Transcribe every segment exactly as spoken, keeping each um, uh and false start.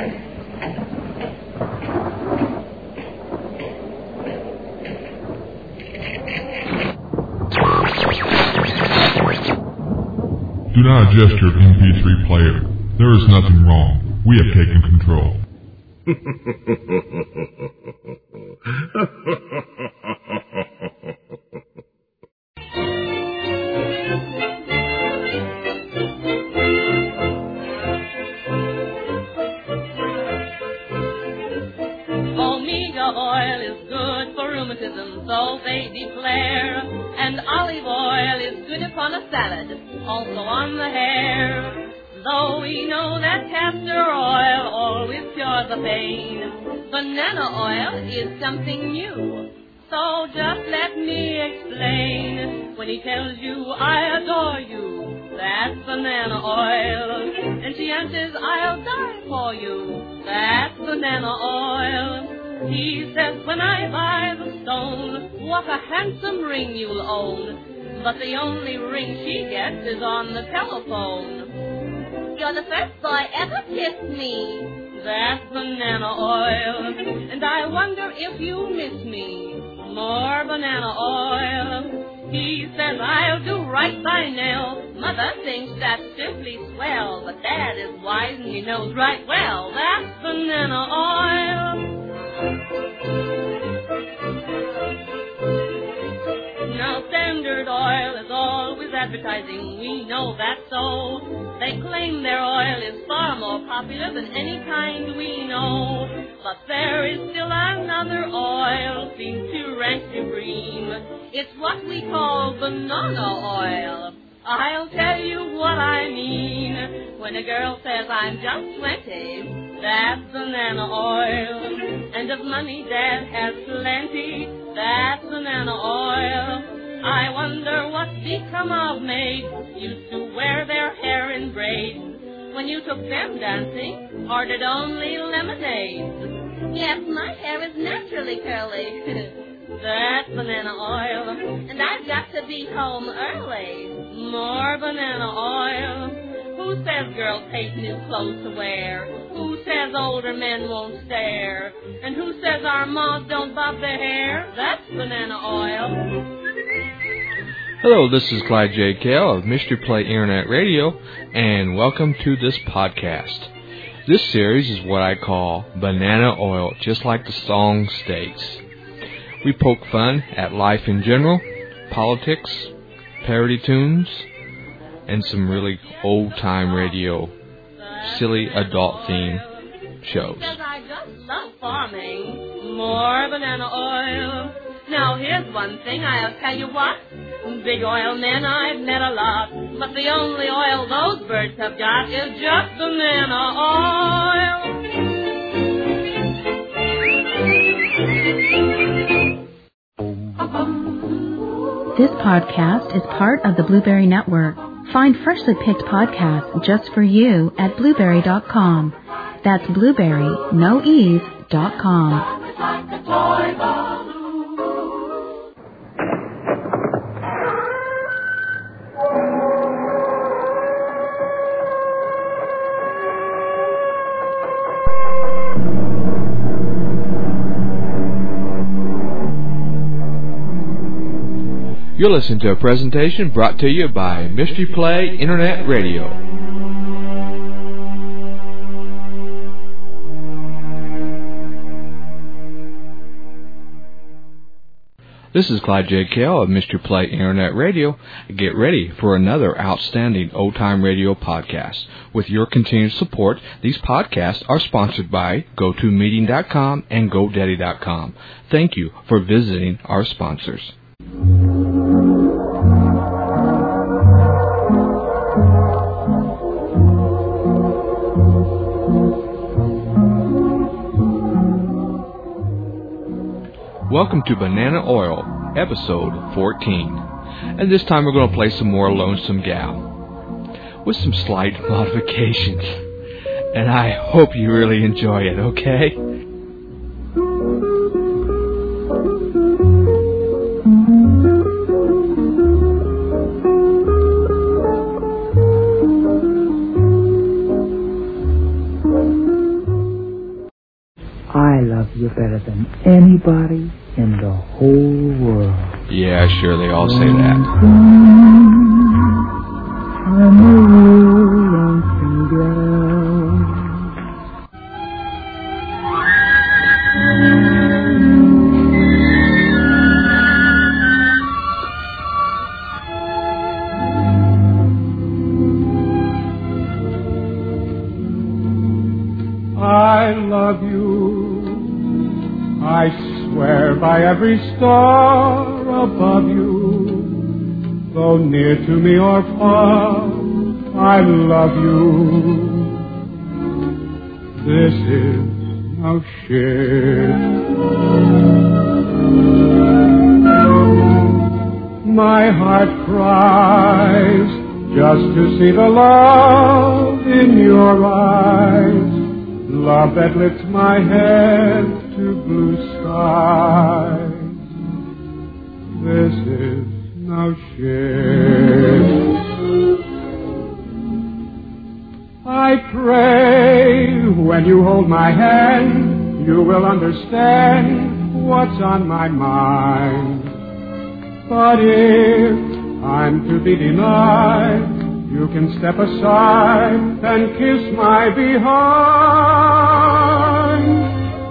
Do not adjust your M P three player. There is nothing wrong. We have taken control. Omega oil is good for rheumatism, so they declare. And olive oil is good upon a salad, also on the hair. Though we know that castor oil always cures the pain, banana oil is something new. So just let me explain. When he tells you, I adore you, that's banana oil. And she answers, I'll die for you, that's banana oil. He says, when I buy the stone, what a handsome ring you'll own. But the only ring she gets is on the telephone. You're the first boy ever kissed me, that's banana oil. And I wonder if you miss me, more banana oil. He says, I'll do right by Nell. Mother thinks that's simply swell, but Dad is wise and he knows right well, that's banana oil. Now Standard Oil is always advertising, we know that's so. They claim their oil is far more popular than any kind we know. But there is still another oil seems to rank supreme. It's what we call banana oil. I'll tell you what I mean. When a girl says I'm just twenty, that's banana oil. And of money Dad has plenty, that's banana oil. I wonder what's become of maids used to wear their hair in braids. When you took them dancing, or did only lemonade? Yes, my hair is naturally curly. That's banana oil. And I've got to be home early. More banana oil. Who says girls hate new clothes to wear? Who says older men won't stare? And who says our moms don't bob their hair? That's banana oil. Hello, this is Clyde J. Kale of Mystery Play Internet Radio, and welcome to this podcast. This series is what I call Banana Oil, just like the song states. We poke fun at life in general, politics, parody tunes, and some really old-time radio, silly adult-themed shows. Because I just love farming. More banana oil. Now here's one thing, I'll tell you what. Big oil men I've met a lot, but the only oil those birds have got is just banana oil. This podcast is part of the Blueberry Network. Find freshly picked podcasts just for you at blueberry dot com. That's blueberry, no ease, dot com. You're listening to a presentation brought to you by Mystery Play Internet Radio. This is Clyde J. Kale of Mystery Play Internet Radio. Get ready for another outstanding old-time radio podcast. With your continued support, these podcasts are sponsored by go to meeting dot com and go daddy dot com. Thank you for visiting our sponsors. Welcome to Banana Oil, episode fourteen. And this time we're going to play some more Lonesome Gal, with some slight modifications. And I hope you really enjoy it, okay? you're better than anybody in the whole world. Yeah, sure, they all say that. I'm a lonesome girl. I love you, I swear by every star above you, though near to me or far, I love you. This is no shit. My heart cries just to see the love in your eyes, love that lifts my head to blue skies. This is no shit. I pray when you hold my hand, you will understand what's on my mind. But if I'm to be denied, you can step aside and kiss my behind.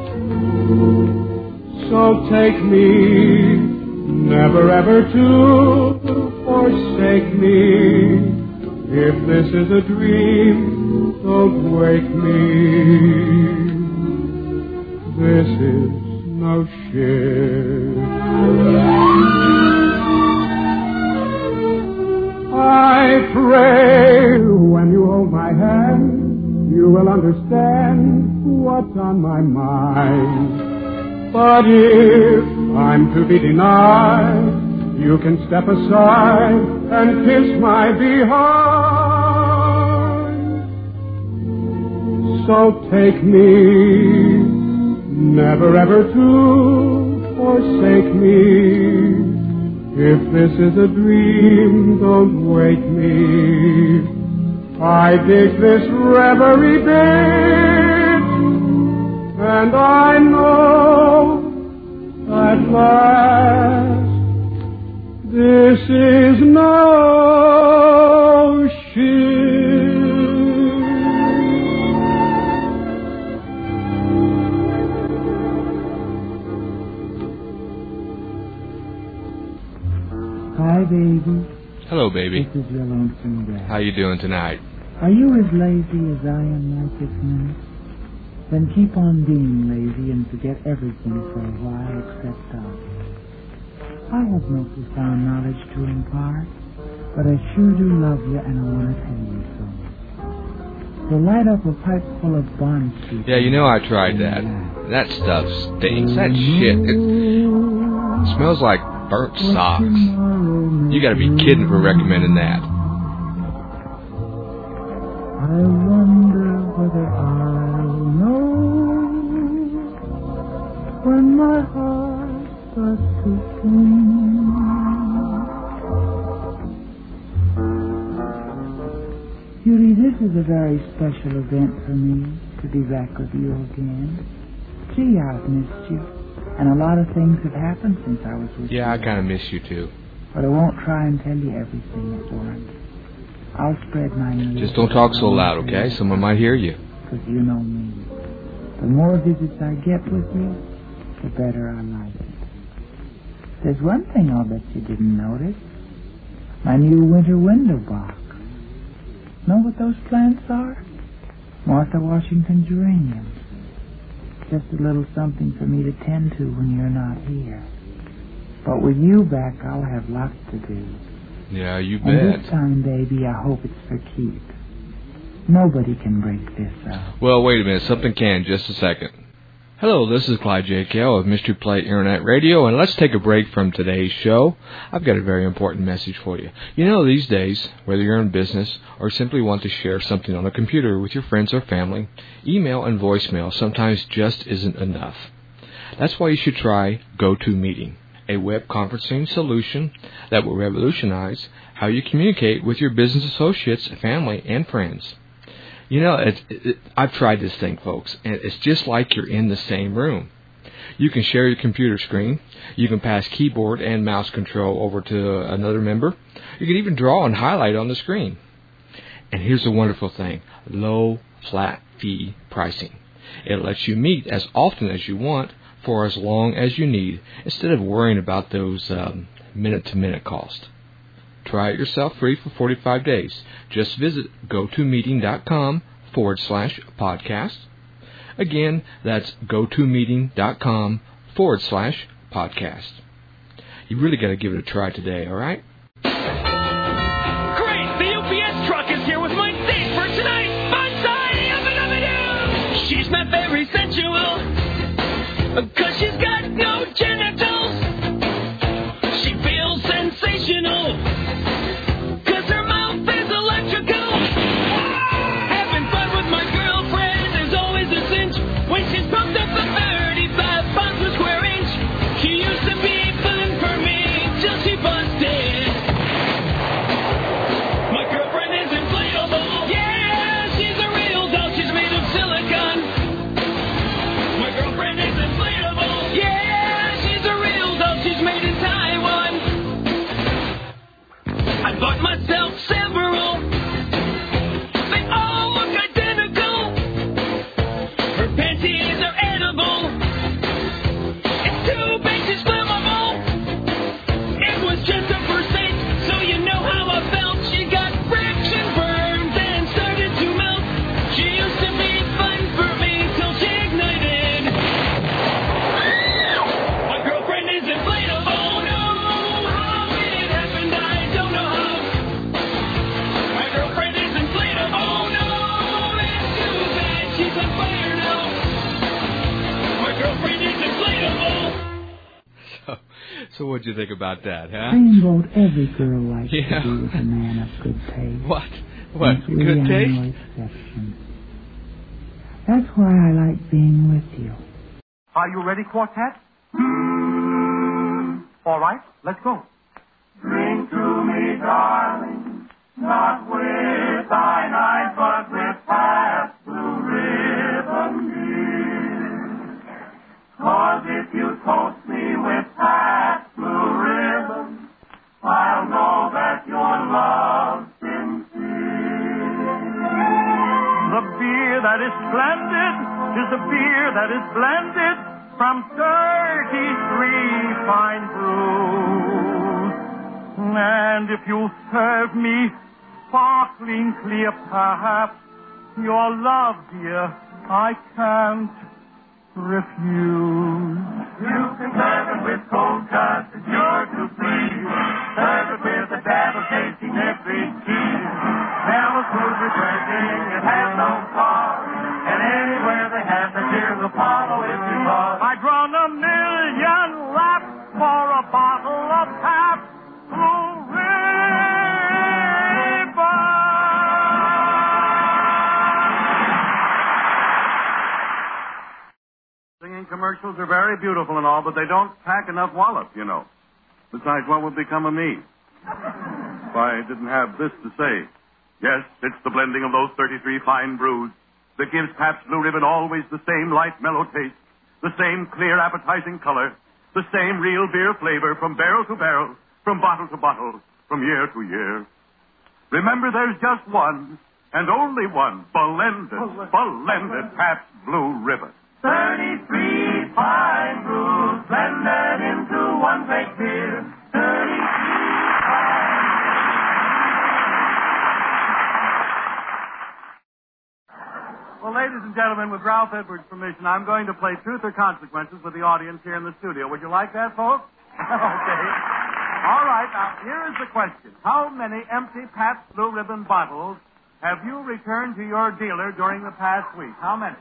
So take me, never ever to forsake me. If this is a dream, don't wake me. This is no shit. I pray when you hold my hand, you will understand what's on my mind. But if I'm to be denied, you can step aside and kiss my behind. So take me, never ever to forsake me. If this is a dream, don't wake me. I dig this reverie bit, and I know at last this is no shit. Hi, baby. Hello, baby. This is your lonesome dad. How you doing tonight? Are you as lazy as I am right this minute? Then keep on being lazy and forget everything for a while except us. I have no profound knowledge to impart, but I sure do love you and I want to tell you so. So light up a pipe full of Bond Street. Yeah, you know I tried that. That stuff stinks. That shit. It, it smells like burnt socks. You gotta be kidding for recommending that. I wonder whether I'll know when my heart starts to sing. Judy, this is a very special event for me to be back with you again. Gee, I've missed you. And a lot of things have happened since I was with you. Yeah, I kind of miss you too. But I won't try and tell you everything at once. I'll spread my news. Just don't talk so loud, okay? Someone might hear you. Because you know me. The more visits I get with you, the better I like it. There's one thing I'll bet you didn't notice. My new winter window box. Know what those plants are? Martha Washington geraniums. Just a little something for me to tend to when you're not here. But with you back, I'll have lots to do. Yeah, you bet. And this time, baby, I hope it's for keeps. Nobody can break this up. Well, wait a minute. Something can. Just a second. Hello, this is Clyde J. Kell of Mystery Play Internet Radio, and let's take a break from today's show. I've got a very important message for you. You know, these days, whether you're in business or simply want to share something on a computer with your friends or family, email and voicemail sometimes just isn't enough. That's why you should try GoToMeeting, a web conferencing solution that will revolutionize how you communicate with your business associates, family, and friends. You know, it, it, I've tried this thing, folks, and it's just like you're in the same room. You can share your computer screen. You can pass keyboard and mouse control over to another member. You can even draw and highlight on the screen. And here's the wonderful thing, low flat fee pricing. It lets you meet as often as you want for as long as you need instead of worrying about those um, minute-to-minute costs. Try it yourself free for forty-five days. Just visit gotomeeting.com forward slash podcast. Again, that's gotomeeting.com forward slash podcast. You really got to give it a try today, all right? Great! The U P S truck is here with my date for tonight! Bonsai! Yabba dabba doo! She's not very sensual, 'cause she's got no genitals. She feels sensational, 'cause her mouth is electrical. Having fun with my girlfriend is always a cinch. When she's pumped up to thirty-five pounds per square inch. She used to be fun for me till she busted. My girlfriend is inflatable. Yeah, she's a real doll. She's made of silicone. My girlfriend is inflatable. Yeah, she's a real doll. She's made in Taiwan. I bought myself several. They all look identical. Her panties are edible. It's too big, she's flammable. It was just a first date, so you know how I felt. She got friction burns and started to melt. She used to be fun for me till she ignited. My girlfriend is inflatable. No, how it happened, I don't know how. My girlfriend is inflatable. No, it's too bad, she's on fire now. My girlfriend is inflatable. So, so what'd you think about that, huh? Dreamboat, every girl likes Yeah. to be with a man of good taste. What? What? Since we Good are taste? no exception. That's why I like being with you. Are you ready, quartet? All right, let's go. Drink to me, darling, not with cyanide, but with Pabst Blue Ribbon beer. 'Cause if you toast me with Pabst Blue Ribbon, I'll know that your love's sincere. The beer that is splendid is a beer that is blended from thirty-three fine brews. And if you serve me sparkling clear, perhaps your love, dear, I can't refuse. You can serve it with cold cuts, it's sure to please. Serve it with a dab of tasting every cheese. Never smooth, refreshing, it has no flaws. And anywhere they have the beer, will follow if you love. I'd run a million laps for a bottle of Pabst Blue Ribbon. Singing commercials are very beautiful and all, but they don't pack enough wallop, you know. Besides, what would become of me if I didn't have this to say? Yes, it's the blending of those thirty-three fine brews that gives Pabst Blue Ribbon always the same light, mellow taste, the same clear, appetizing color, the same real beer flavor from barrel to barrel, from bottle to bottle, from year to year. Remember, there's just one, and only one, blended, blended Pabst Blue Ribbon. thirty-three fine brews blended into one great beer. thirty-three fine. Well, ladies and gentlemen, with Ralph Edwards' permission, I'm going to play Truth or Consequences with the audience here in the studio. Would you like that, folks? Okay. All right, now, here is the question. How many empty Pabst Blue Ribbon bottles have you returned to your dealer during the past week? How many?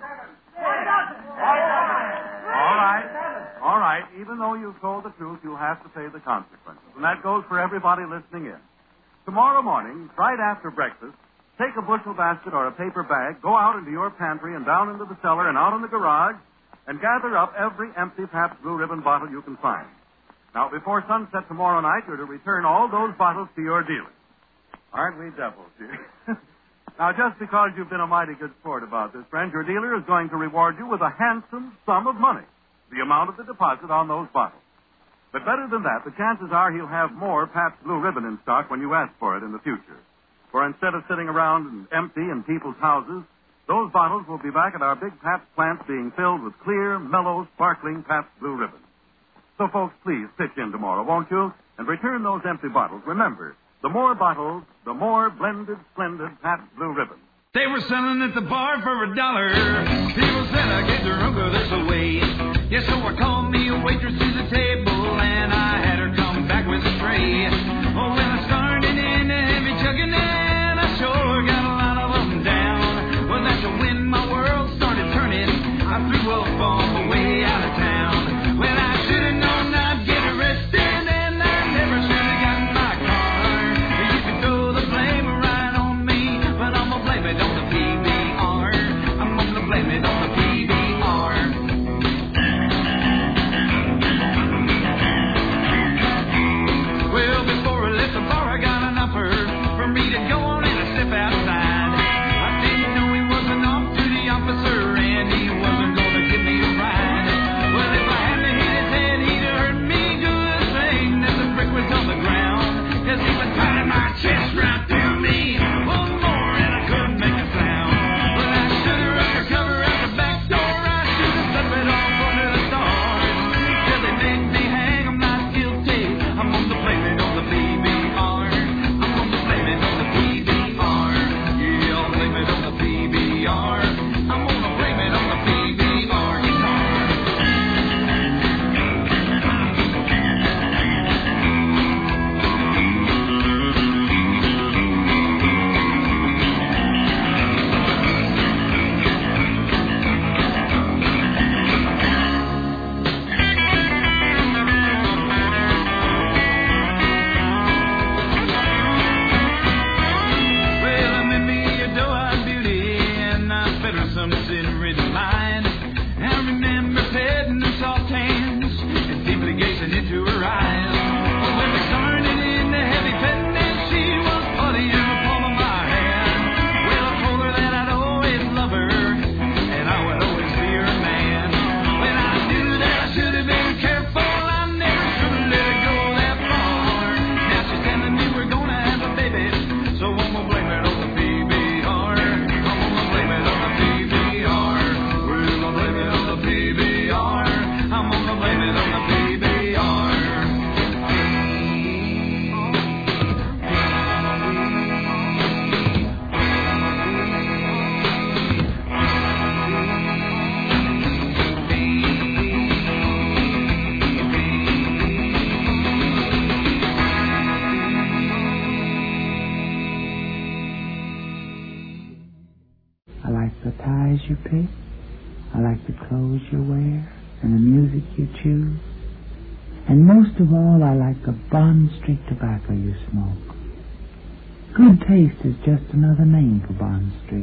All right. All right. Even though you've told the truth, you'll have to pay the consequences. And that goes for everybody listening in. Tomorrow morning, right after breakfast, take a bushel basket or a paper bag, go out into your pantry and down into the cellar and out in the garage, and gather up every empty Pabst Blue Ribbon bottle you can find. Now, before sunset tomorrow night, you're to return all those bottles to your dealer. Aren't we devils here? Now, just because you've been a mighty good sport about this, friend, your dealer is going to reward you with a handsome sum of money. the amount of the deposit on those bottles. But better than that, the chances are he'll have more Pabst Blue Ribbon in stock when you ask for it in the future. For instead of sitting around and empty in people's houses, those bottles will be back at our big Pabst plants being filled with clear, mellow, sparkling Pabst Blue Ribbon. So, folks, please pitch in tomorrow, won't you? And return those empty bottles. Remember, the more bottles, the more blended, splendid Pabst Blue Ribbon. They were selling at the bar for a dollar. People said I gave their uncle this away. Yes, so I called me a waitress to the table, and I had her come back with a tray. Oh, when I started in the heavy chugging, and I sure got a lot of them down. Well, that's when my world started turning. I threw up all the way out of town. Well, I should have known I'd get arrested, and I never should have gotten my car. You can throw the blame right on me, but I'm gonna blame it on the P B R. I'm gonna blame it on the P B R. Well, before I left the bar, I got an offer for me to go on and a step outside. I didn't know he wasn't off to the officer, and he wasn't gonna give me a ride. Well, if I hadn't hit his head, he'd have hurt me good thing that the brick was on the ground, 'cause he was patting my chest right through me. One more and I couldn't make a sound. Well, I should have run the cover out the back door. I should have slipped it off under the stars. Till they made me hang, I'm not guilty. I'm gonna blame it on the P B R. I'm gonna blame it on the P B R. Yeah, I'll blame it on the P B R. I'm gonna blame it on the P B R guitar. Well, I met me a doe-eyed beauty, and I fed her some sin-ridden line. I remember petting her soft hands and deeply gazing into her eyes. But when we started in the heavy petting, and she was putty in the palm of my hand. Well, I told her that I'd always love her, and I would always be her man. When I knew that I should have been careful, I never should have let her go that far. Now she's telling me we're gonna have a baby, so I'm gonna blame it on the P B R. I'm gonna blame it on the P B R. We're gonna blame it on the P B R. I'm gonna blame it on the P B R. I like the ties you pick. I like the clothes you wear and the music you choose. And most of all, I like the Bond Street tobacco you smoke. Good taste is just another name for Bond Street.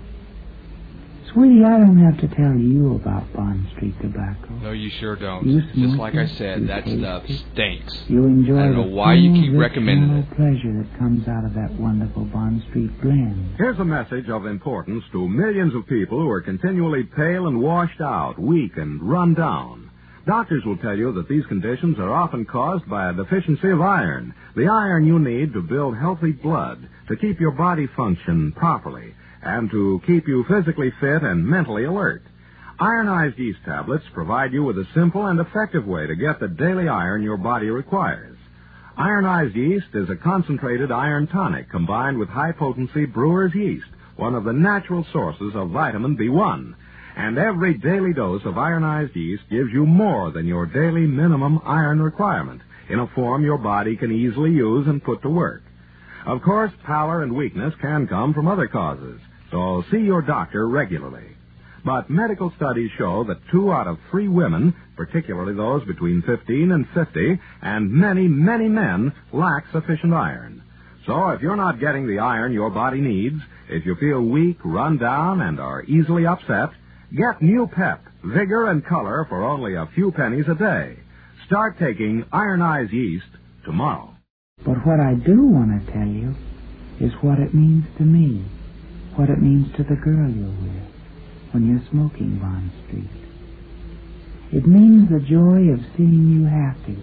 Sweetie, I don't have to tell you about Bond Street tobacco. No, you sure don't. You Just smoke like it, I said, you that taste stuff it. stinks. You enjoy I don't know the why you full, keep rich, recommending mellow it. pleasure that comes out of that wonderful Bond Street blend. Here's a message of importance to millions of people who are continually pale and washed out, weak and run down. Doctors will tell you that these conditions are often caused by a deficiency of iron, the iron you need to build healthy blood, to keep your body function properly, and to keep you physically fit and mentally alert. Ironized yeast tablets provide you with a simple and effective way to get the daily iron your body requires. Ironized yeast is a concentrated iron tonic combined with high-potency brewer's yeast, one of the natural sources of vitamin B one. And every daily dose of ironized yeast gives you more than your daily minimum iron requirement, in a form your body can easily use and put to work. Of course, pallor and weakness can come from other causes, so see your doctor regularly. But medical studies show that two out of three women, particularly those between fifteen and fifty, and many, many men, lack sufficient iron. So if you're not getting the iron your body needs, if you feel weak, run down, and are easily upset, get new pep, vigor, and color for only a few pennies a day. Start taking ironized yeast tomorrow. But what I do want to tell you is what it means to me, what it means to the girl you're with when you're smoking Bond Street. It means the joy of seeing you happy.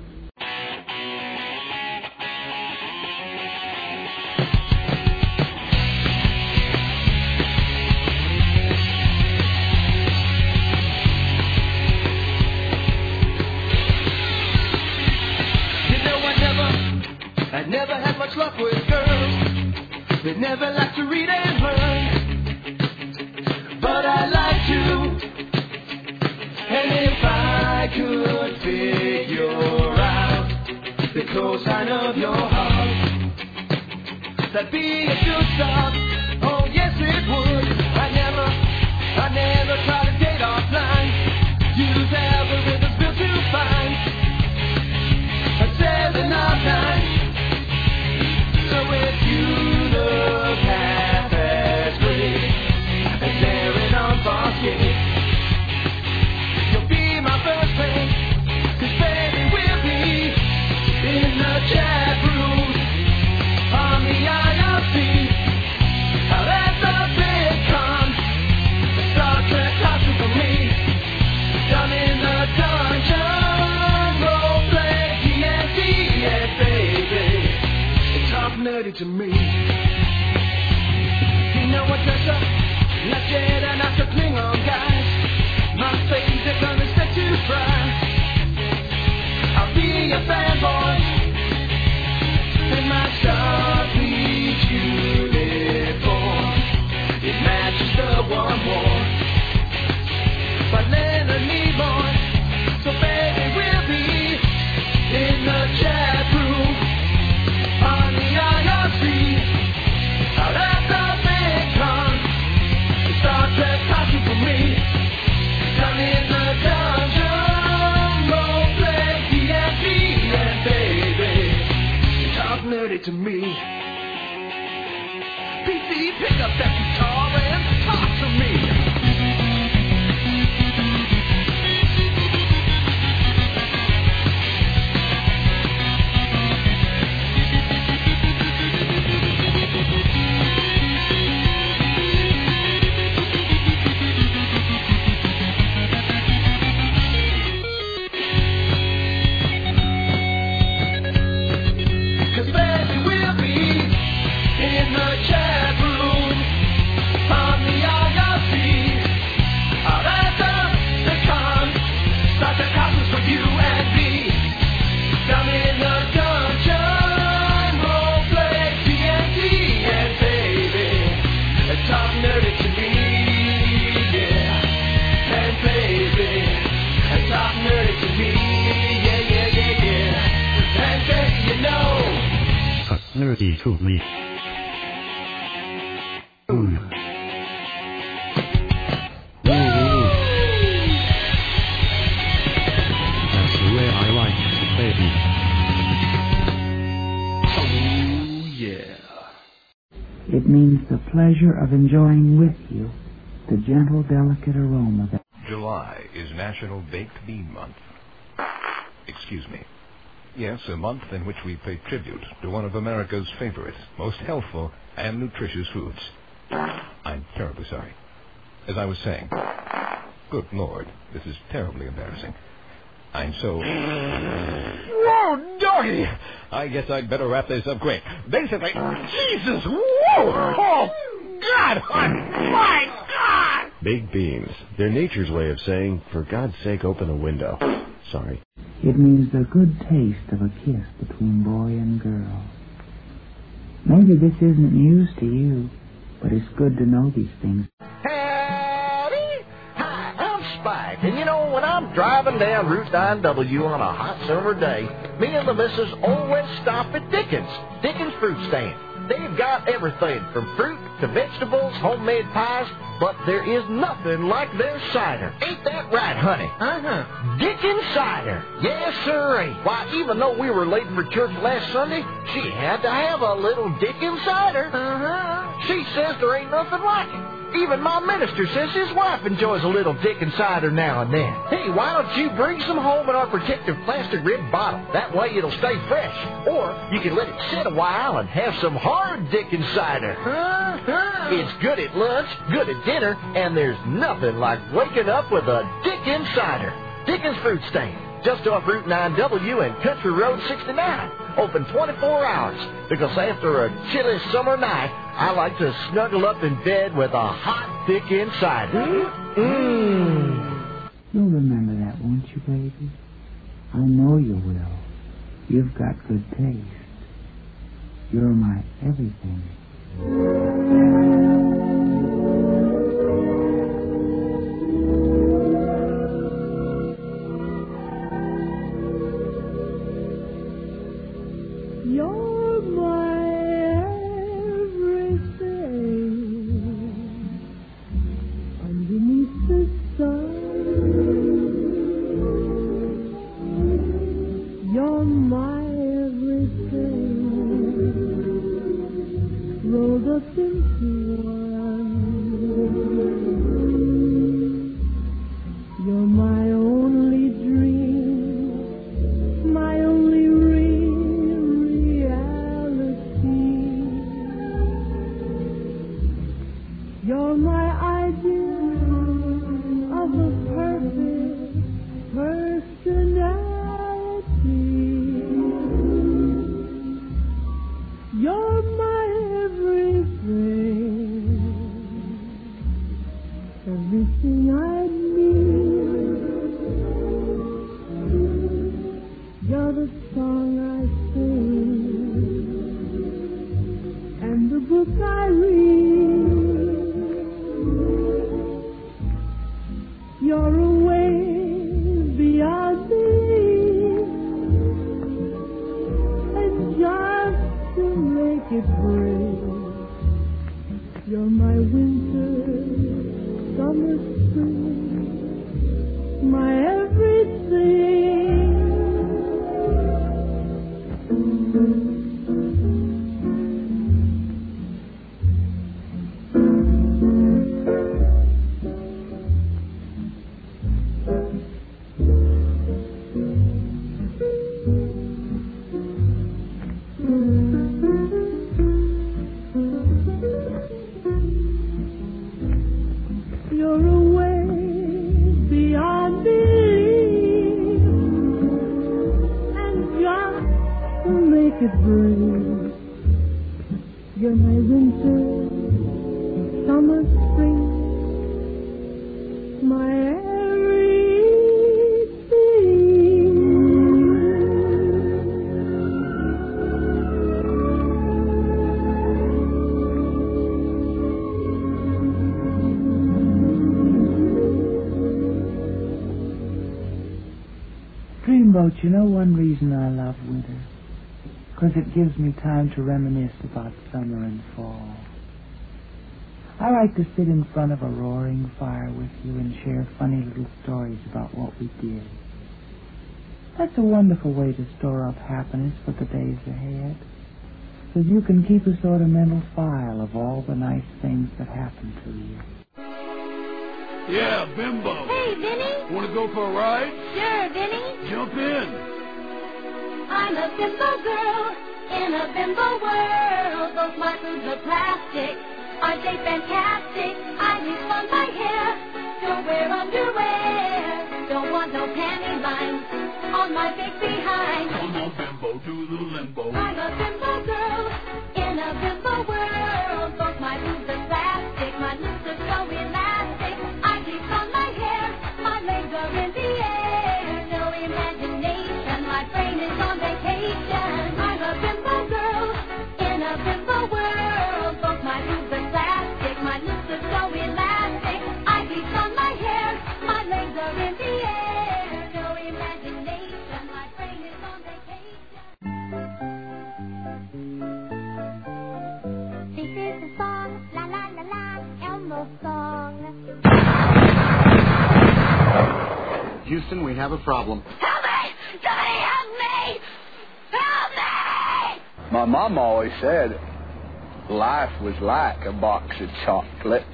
I never had much luck with girls. They never like to read and learn. But I like to. And if I could figure out the cosign of your heart, that'd be a good start. Oh yes it would. I never, I never try to date offline. Use algorithms built to find a seven out of nine. So if you look half as great as Darren on Foskett, you'll be my first thing. 'Cause baby we'll be in the chat room on the I R C. Now that's a big con. The Star Trek costume for me. Down in the dungeon, role play, D and D, yeah baby. Nerdy to me. You know what dress up like Jedi and not the Klingon guys. My favorite gun is set to fry. I'll be a fanboy in my Starfleet uniform. It matches the one more by Leonard Nimoy. So baby we'll be in the chat room on the I R C. Now that's a big con. The Star Trek costume for me. Down in the dungeon, role play, D and D, and baby, talk nerdy to me. P C, pick up that guitar and talk to me. Nerdy to me. Boom. That's the way I like it, baby. Oh yeah. It means the pleasure of enjoying with you the gentle, delicate aroma that... July is National Baked Bean Month. Excuse me. Yes, a month in which we pay tribute to one of America's favorite, most healthful, and nutritious foods. I'm terribly sorry. As I was saying, good Lord, this is terribly embarrassing. I'm so... Whoa, doggy! I guess I'd better wrap this up quick. Basically, Jesus, whoa! Oh, God! Oh, my God! Baked beans. They're nature's way of saying, for God's sake, open a window. Sorry. It means the good taste of a kiss between boy and girl. Maybe this isn't news to you, but it's good to know these things. Howdy! Hi, I'm Spike, and you know, when I'm driving down Route nine W on a hot summer day, me and the missus always stop at Dickens, Dickens Fruit Stand. They've got everything from fruit to vegetables, homemade pies, but there is nothing like their cider. Ain't that right, honey? Uh-huh. Dickens cider. Yes, sirree. Why, even though we were late for church last Sunday, she had to have a little Dickens cider. Uh-huh. She says there ain't nothing like it. Even my minister says his wife enjoys a little Dickens cider now and then. Hey, why don't you bring some home in our protective plastic rim bottle? That way it'll stay fresh. Or you can let it sit a while and have some hard Dickens cider. Uh-huh. It's good at lunch, good at dinner, and there's nothing like waking up with a Dickens cider. Dickens Fruit Stand, just off Route nine W and Country Road sixty-nine. Open twenty-four hours, because after a chilly summer night, I like to snuggle up in bed with a hot, thick insider. Mmm. You'll remember that, won't you, baby? I know you will. You've got good taste. You're my everything. You're my everything. Underneath the sun, you're my everything. Rolled up into one. You're my only dream, my only real reality. You're my idea of a perfect personality. You're my everything, everything I need. You're the song I sing and the book I read. You're a way beyond belief, and just to make it break, you're my winter, summer, spring, my everything. You're a way beyond belief, and just to make it breathe, you're my winter, summer, spring, my Dreamboat, you know one reason I love winter? Because it gives me time to reminisce about summer and fall. I like to sit in front of a roaring fire with you and share funny little stories about what we did. That's a wonderful way to store up happiness for the days ahead, because you can keep a sort of mental file of all the nice things that happened to you. Yeah, Bimbo. Hey, Vinny. Want to go for a ride? Sure, Vinny. Jump in. I'm a bimbo girl in a bimbo world. Those my foods are plastic. Aren't they fantastic? I refund my hair. Don't wear underwear. Don't want no panty lines on my big behind. Come on, Bimbo, do the limbo. I'm a bimbo girl in a bimbo world. Both my boobs are plastic. My lips are so elastic. I refund my hair. My legs are in the air. No imagination. My brain is on vacation. I'm a bimbo girl in a bimbo world. Both my boobs are plastic. My lips are so elastic. I refund my hair. My legs are in the air. No imagination. My brain is on vacation. This is the song, la la la la, Elmo song. Houston, we have a problem. Help me! Somebody help me! Help me! My mom always said life was like a box of chocolates.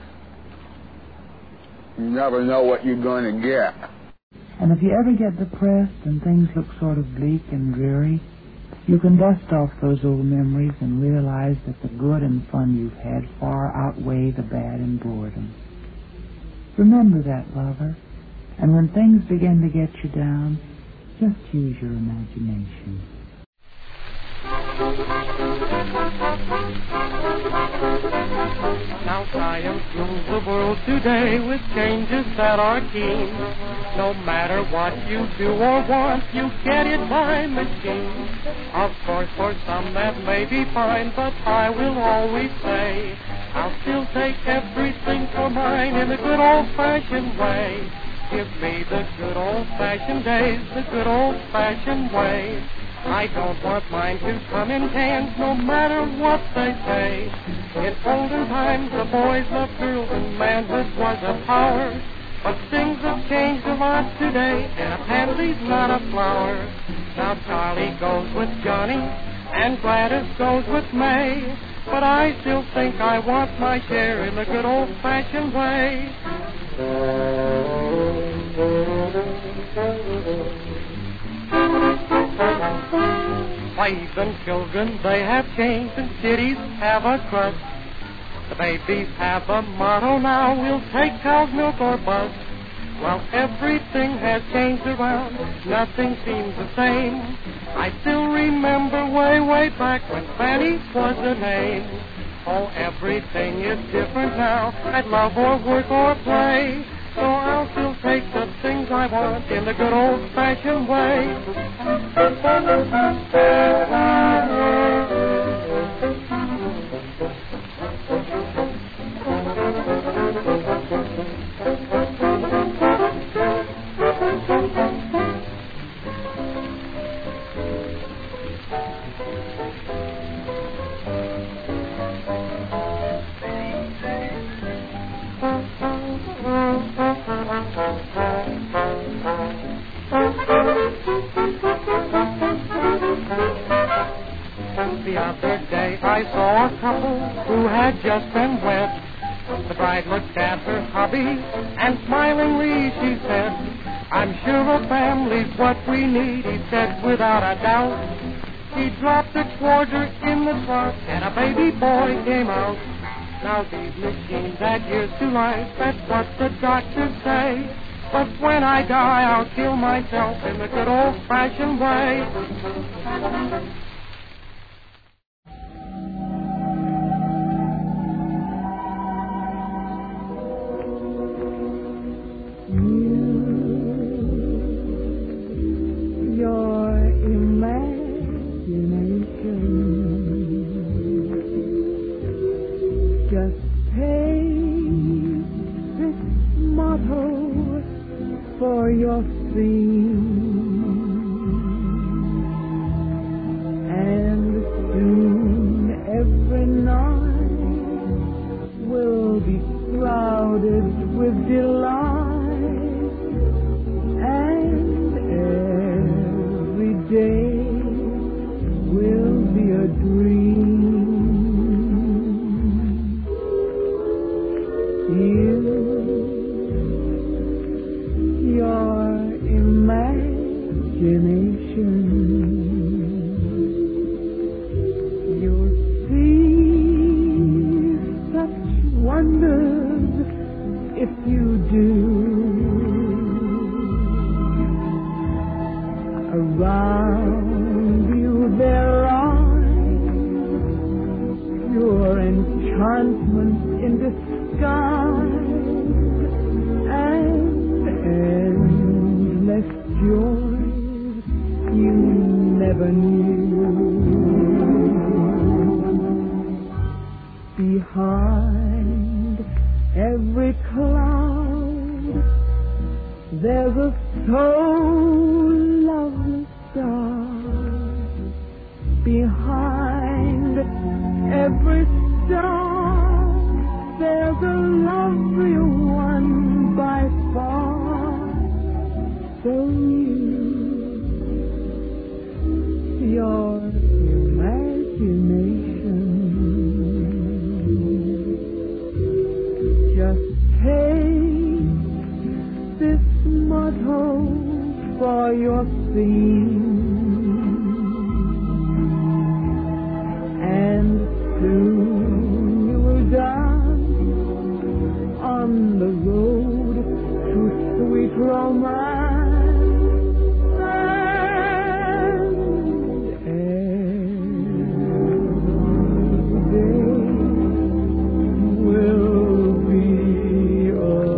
You never know what you're going to get. And if you ever get depressed and things look sort of bleak and dreary, you can dust off those old memories and realize that the good and fun you've had far outweigh the bad and boredom. Remember that, lover, And when things begin to get you down, just use your imagination. Now science rules the world today with changes that are keen. No matter what you do or want, you get it by machine. Of course, for some that may be fine, but I will always say I'll still take everything for mine in the good old-fashioned way. Give me the good old-fashioned days, the good old-fashioned way. I don't want mine to come in cans, no matter what they say. In olden times, the boys loved girls and manhood was a power. But things have changed a lot today, and a pansy's not a flower. Now Charlie goes with Johnny, and Gladys goes with May. But I still think I want my share in the good old-fashioned way. Wives and children, they have changed, and cities have a crust. The babies have a motto now, we'll take cow's milk or bust. Well, everything has changed around, nothing seems the same. I still remember way, way back when Fanny was the name. Oh, everything is different now, at love or work or play. So I'll still take the things I want in the good old-fashioned way. The other day I saw a couple who had just been wed. The bride looked at her hubby and smilingly she said, I'm sure a family's what we need, he said without a doubt. He dropped a quarter in the slot and a baby boy came out. Now these machines add years to life, that's what the doctors say. But when I die I'll kill myself in the good old-fashioned way. romance, and every day will be a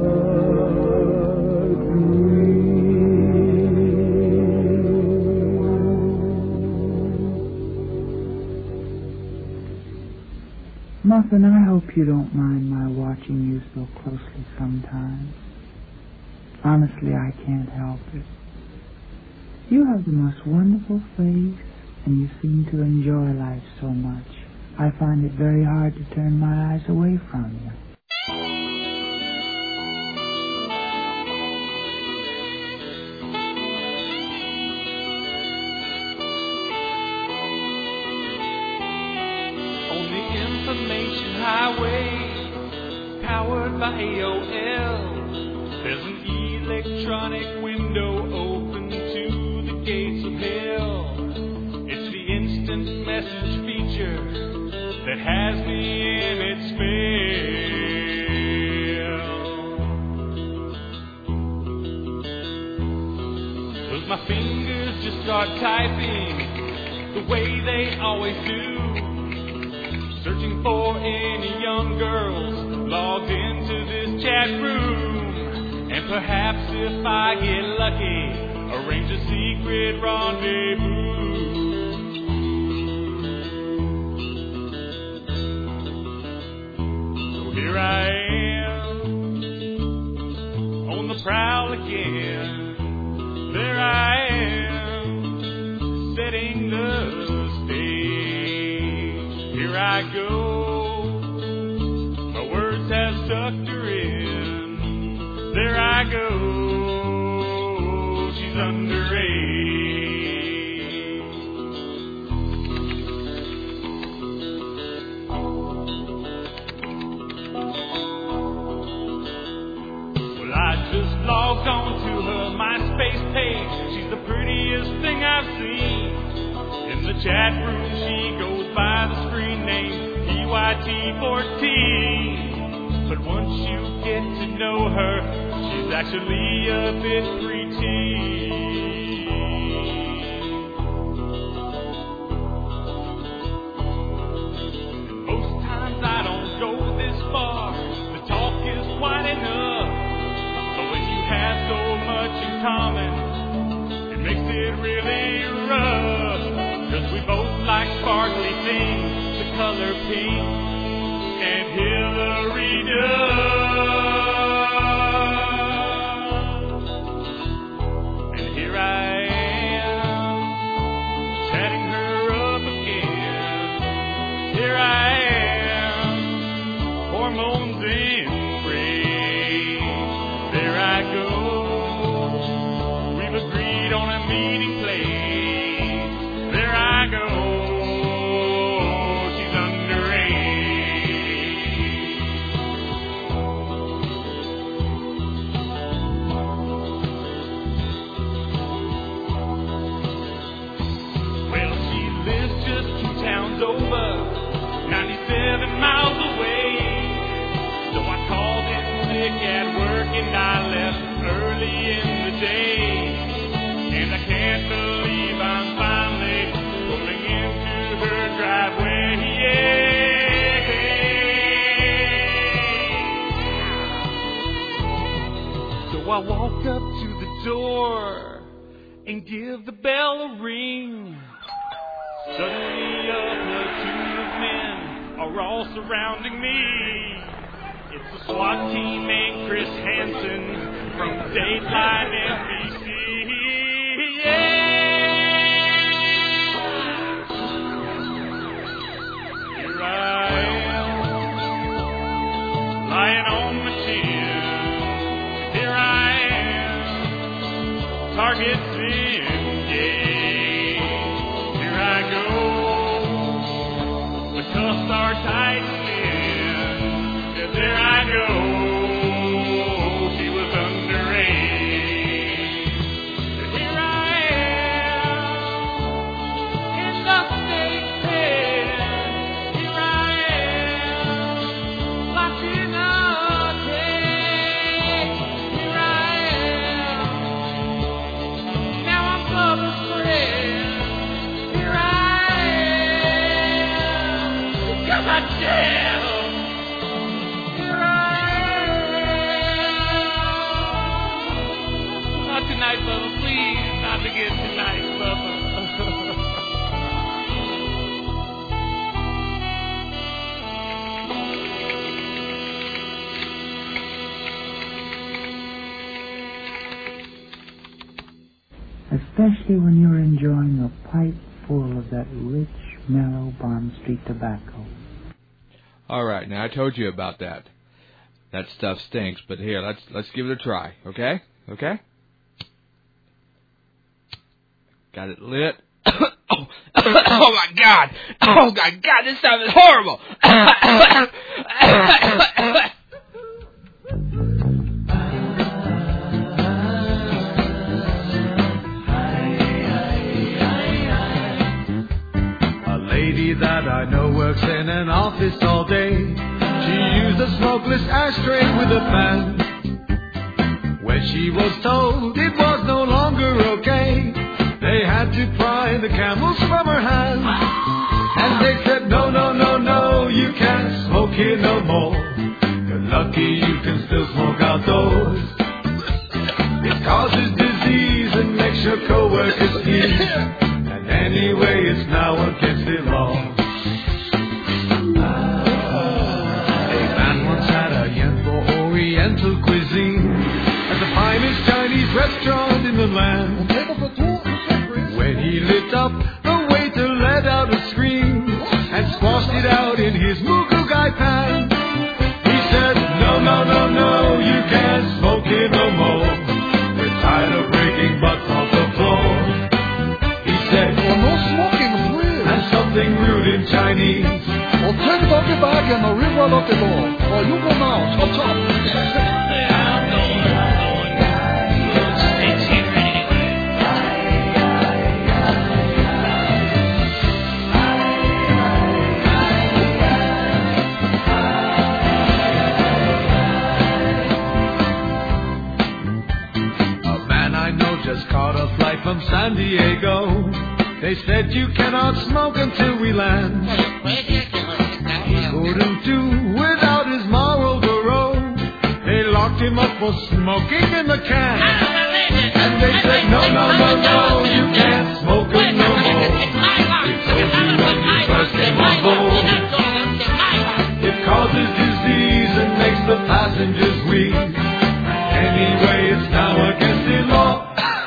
Muffin, I hope you don't mind my watching you so closely sometimes. Honestly, I can't help it. You have the most wonderful face, and you seem to enjoy life so much. I find it very hard to turn my eyes away from you. Information highway, powered by A O L. There's an electronic window open to the gates of hell. It's the instant message feature that has me in its spell. 'Cause my fingers just start typing the way they always do, searching for any young girls logged into this chat room. And perhaps if I get lucky, arrange a secret rendezvous. So here I am, on the prowl again. There I am, setting the Here I go, my words have sucked her in. There I go, she's underage. Well, I just logged on to her MySpace page. She's the prettiest thing I've seen. In the chat room, she goes by the screen name P Y T fourteen. But once you get to know her, she's actually a bit preteen. Most times I don't go this far, the talk is quite enough. But when you have so much in common, it makes it really rough. 'Cause we both like sparkly things, the color pink and Hillary Duff. And here I am, chatting her up again. Here I am, hormones in range. There I go, we've agreed on a meeting place. There I go, she's underage. Well, she lives just two towns over, ninety-seven miles away. So I called in sick at work and I left early in the day. And I can't believe I'm finally pulling into her driveway. Yeah. So I walk up to the door and give the bell a ring. Suddenly a platoon of men are all surrounding me. It's the SWAT team and Chris Hansen from Dateline N B C. Here I am, lying on my chin. Here I am, targets engaged. Here I go, the cuffs are tightening. And there I go, she was underage. Here I am, in the state pen. Here I am, watching a tape. Here I am, love again tonight, lover. Especially when you're enjoying a pipe full of that rich, mellow Bond Street tobacco. All right, now I told you about that. That stuff stinks, but here, let's let's give it a try, okay? Okay? Got it lit. oh, oh my God! Oh my God! This stuff is horrible. Lady that I know works in an office all day. She used a smokeless ashtray with a fan. When she was told it was no longer okay, they had to pry the camels from her hand. And they said, no, no, no, no, you can't smoke here no more. You're lucky you can still smoke outdoors. It causes disease and makes your co-workers sneeze. Anyway, it's now against the law. A man once had a yen for Oriental cuisine at the finest Chinese restaurant in the land. When he lit up, the waiter let out a scream and squashed it out in his mukugai pan. He said, no, no, no, no, you can't smoke here no more. We're tired of breaking butts off the floor. Said, oh, no smoking, please. And something rude in Chinese. Well, take it off your back and the river off the door. Oh, you go now. Chop, chop. Yeah, I'm going. I'm going. It's here anyway. A man I know just caught a flight from San Diego. They said you cannot smoke until we land. He couldn't do without his Marlboro. They locked him up for smoking in the can. And they said, no, no, no, no, you can't smoke it no more. We told you when you first came on board. It causes disease and makes the passengers weak. Anyway, it's now against the law.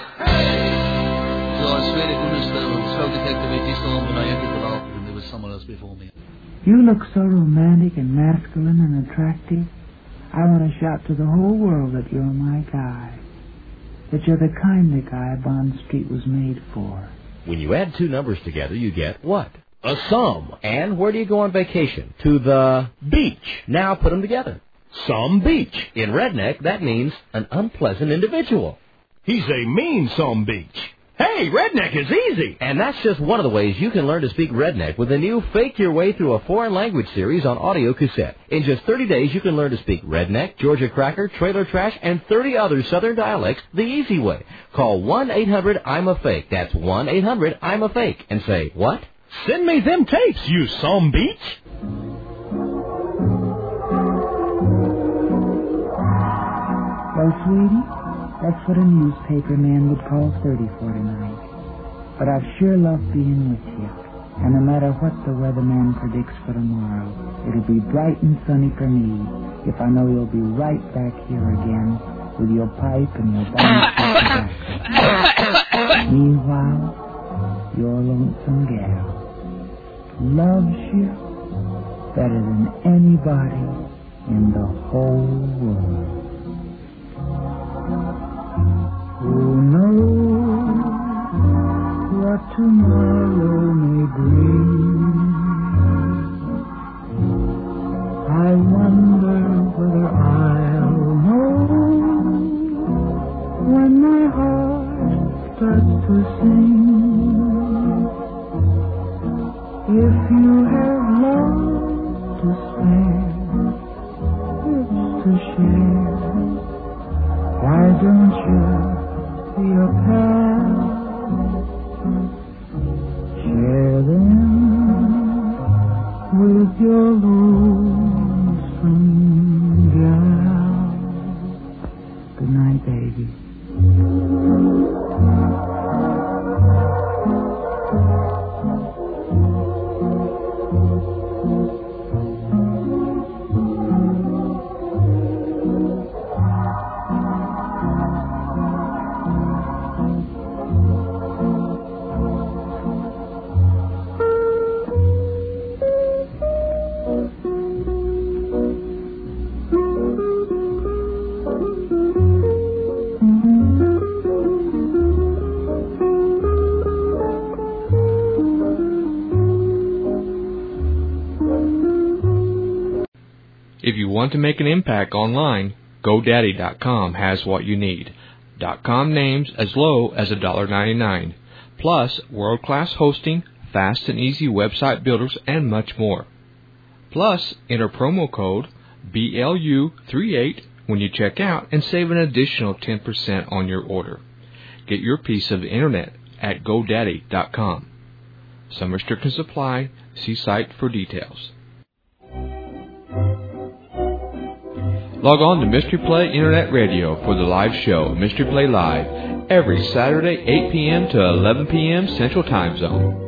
You look so romantic and masculine and attractive. I want to shout to the whole world that you're my guy. That you're the kind of guy Bond Street was made for. When you add two numbers together, you get what? A sum. And where do you go on vacation? To the beach. Now put them together. Some beach. In redneck, that means an unpleasant individual. He's a mean some beach. Hey, redneck is easy. And that's just one of the ways you can learn to speak redneck with the new Fake Your Way Through a Foreign Language series on audio cassette. In just thirty days, you can learn to speak redneck, Georgia cracker, trailer trash, and thirty other southern dialects the easy way. Call one eight hundred I'm a fake. That's one eight hundred I'm a fake. And say, what? Send me them tapes, you some beach. Well, sweetie, that's what a newspaper man would call thirty for tonight. But I've sure loved being with you. And no matter what the weatherman predicts for tomorrow, it'll be bright and sunny for me if I know you'll be right back here again with your pipe and your Bond Street tobacco. Meanwhile, your lonesome gal loves you better than anybody in the whole world. Who knows what tomorrow may bring? I wonder whether I'll know when my heart starts to sing. If you have love to spare, it's to share, why don't you be a pair? Share them with your lonesome gal. Good night, baby. want to make an impact online, GoDaddy dot com has what you need. .com names as low as one dollar ninety-nine, plus world-class hosting, fast and easy website builders, and much more. Plus, enter promo code B L U thirty-eight when you check out and save an additional ten percent on your order. Get your piece of the internet at GoDaddy dot com. Some restrictions apply. See site for details. Log on to Mystery Play Internet Radio for the live show, Mystery Play Live, every Saturday, eight p.m. to eleven p.m. Central Time Zone.